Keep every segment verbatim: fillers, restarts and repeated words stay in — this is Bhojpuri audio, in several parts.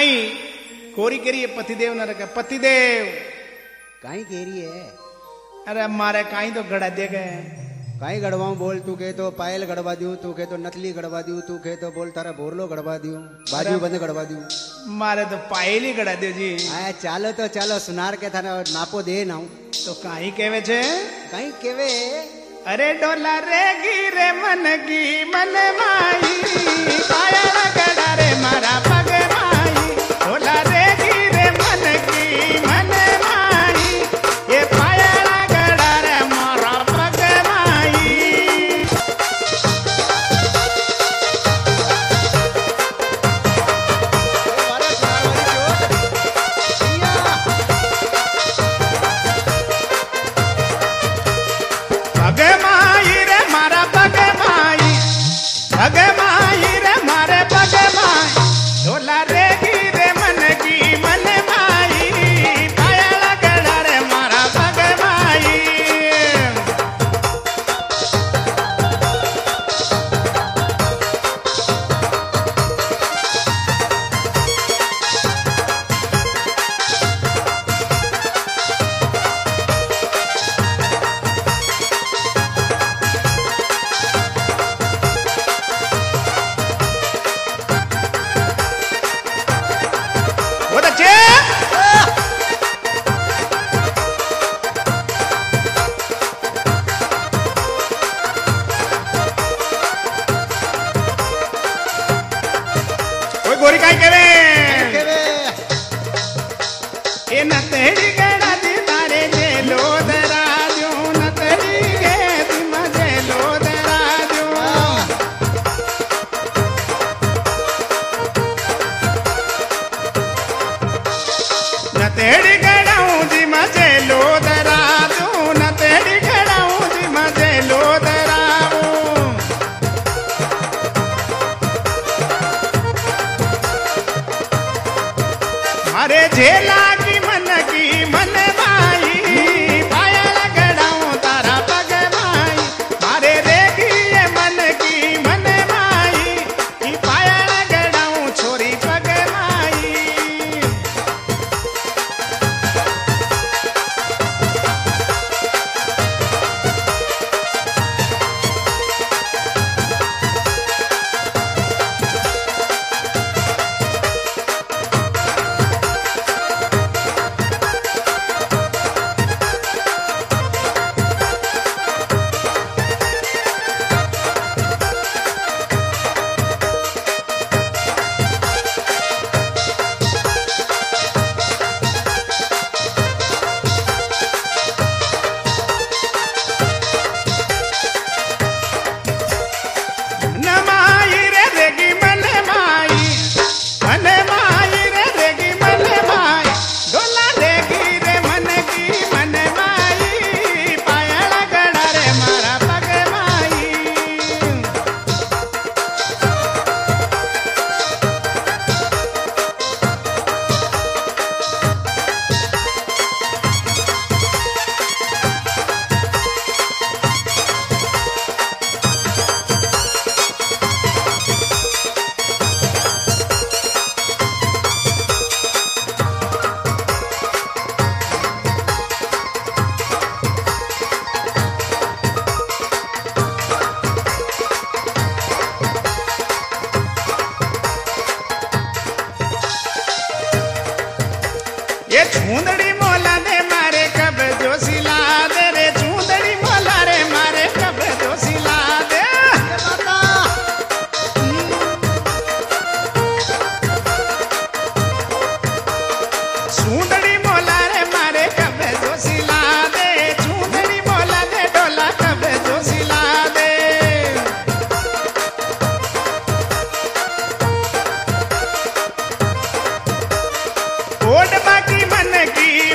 काई कोरी केरी है पतिदेव न रखे पतिदेव काई केरी है। अरे मारे काई तो गड़ा दे गए काई गड़वाऊं बोल तू के तो पायल गड़वा दूं तू के तो नकली गड़वा दूं तू के तो बोल तारा बोरलो गड़वा दूं बाजू बंद गड़वा दूं मारे तो पायल ही गड़ा दे जी। आया चालो तो चालो सुनार के थाने नापो दे ना तो काई केवे छे काई केवे। अरे डोला रे गिरे मन की मन माई पायल गड़ा रे मारा पग माई डोला रे गिरे मन की मन माई ये पायल गड़ा रे मारा पग माई। पग माई रे मारा पग माई पग माई रे मारे पग माई डोला रे गिरे मन की मन माई पायल गड़ा रे मारा पग माई। बहुत अच्छे कोई गोरी काई केवे केवे ए न तेरी गड़ा दी तारे जे लो दरा दू न तेरी गे दी मजे लो दरा दू न तेरी गड़ाऊं जी मजे लो दरा दू न तेरी गड़ाऊं जी मजे लो दराऊं। मारे झेला की मन की मन माई पायल गड़ाऊं तारा पग माई मारे रेगी ये मन की मन माई ई पायल गड़ाऊं छोरी पग माई। मन माई रे रेगी मन माई मन माई रे रेगी मन माई डोला रेगी रे मन की मन माई पायल गड़ा रे मारा पग माई। ये चूंदड़ी मोला दे मारे कब जो सिला दे रे चूंदड़ी मोला रे मारे कब जो सिला दे चूंदड़ी मोला रे मारे कब जो सिला दे चूंदड़ी मोला दे डोला कब जो सिला दे। ओड बाकी मन की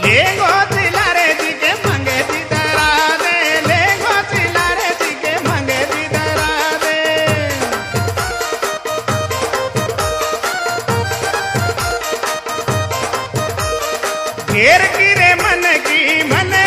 लेंगो चिलारे जी के मंगे दी दरा दे लेंगो चिलारे जी के मंगे दी दरा दे घेर की रे मन की मन